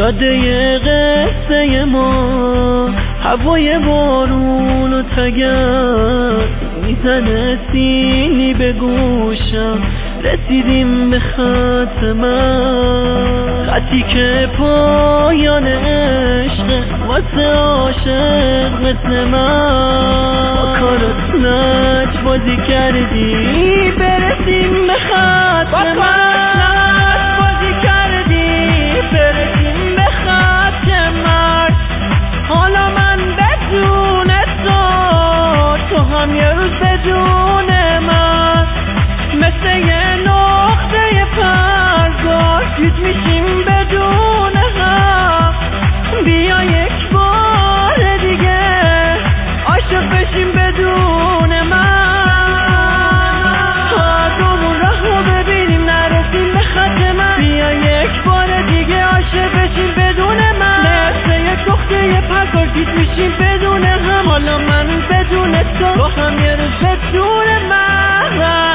جاده قصه ما هوای بارون و تگرگ میزنه سیلی به گوشم، رسیدیم به خط من، خطی که پایان عشق واسه عاشق مثل من. با کارت لج بازی کردی برسیم به خط من، بازی کردی برسیم به خط من. حالا من بدون تو هم یه روز بدون من، مثل یه نقطه پرگار گیج میشیم بدون هم. بیا یک بار دیگه عاشق بشیم بدون من، تا دومون راهو ببینیم نرسیم به خط من. بیا یک بار دیگه عاشق بشیم بدون من، مثل یک نقطه پرگار گیج میشیم بدون هم. حالا من بدون تو با هم یه روز بدون من.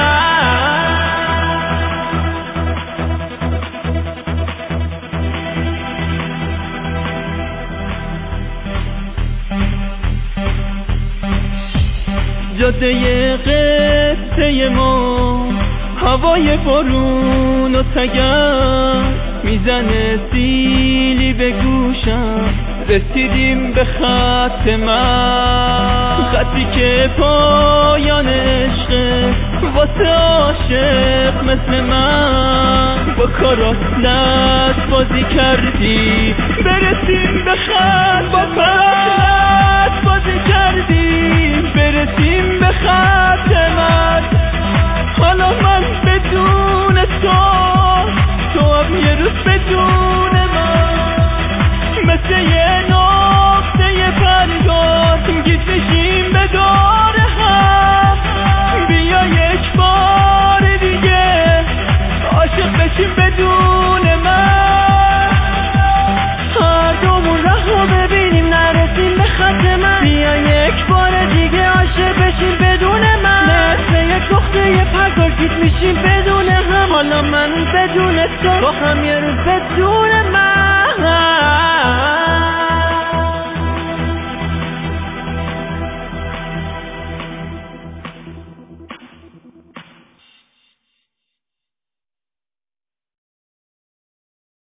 جاده قصه ما هوای بارون و تگرگ میزنه سیلی به گوشم، رسیدیم به خط من، خطی که پایان عشق واسه عاشق مثل من. با کارات لج بازی کردی برسیم به خط، با کارات لج بازی کردی برسیم به خط من. حالا من بدون تو هم یه روز بدون من، مثل یه نقطه پرگار گیج میشیم به دور هم. بیا یک بار دیگه عاشق بشیم بدون من، هر دومون راهو ببینیم نرسیم به خط من. بیا یک بار دیگه عاشق بشیم بدون من، مثل یک نقطه پرگار گیج میشیم بدون هم. حالا من بدون تو با هم یه روز بدون من.